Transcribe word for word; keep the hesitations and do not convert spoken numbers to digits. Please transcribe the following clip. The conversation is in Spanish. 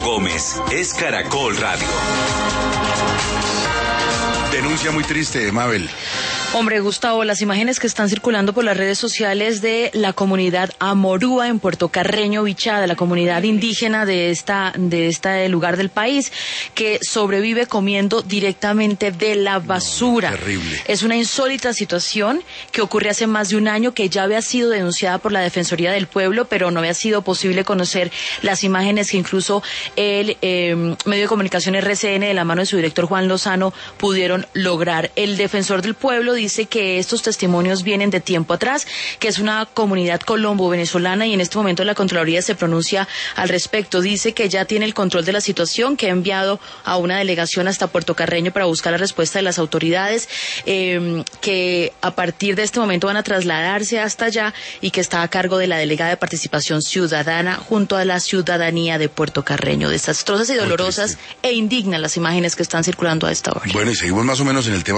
Gómez es Caracol Radio. Denuncia muy triste, Mabel. Hombre, Gustavo, las imágenes que están circulando por las redes sociales de la comunidad Amorúa en Puerto Carreño, Vichada, la comunidad indígena de esta de este lugar del país, que sobrevive comiendo directamente de la basura. No, terrible. Es una insólita situación que ocurre hace más de un año, que ya había sido denunciada por la Defensoría del Pueblo, pero no había sido posible conocer las imágenes que incluso el eh, medio de comunicación R C N, de la mano de su director Juan Lozano, pudieron lograr. El defensor del pueblo dice que estos testimonios vienen de tiempo atrás, que es una comunidad colombo-venezolana, y en este momento la Contraloría se pronuncia al respecto. Dice que ya tiene el control de la situación, que ha enviado a una delegación hasta Puerto Carreño para buscar la respuesta de las autoridades, eh, que a partir de este momento van a trasladarse hasta allá, y que está a cargo de la delegada de Participación Ciudadana junto a la ciudadanía de Puerto Carreño. Desastrosas y dolorosas e indignas las imágenes que están circulando a esta hora. Bueno, y seguimos más o menos en el tema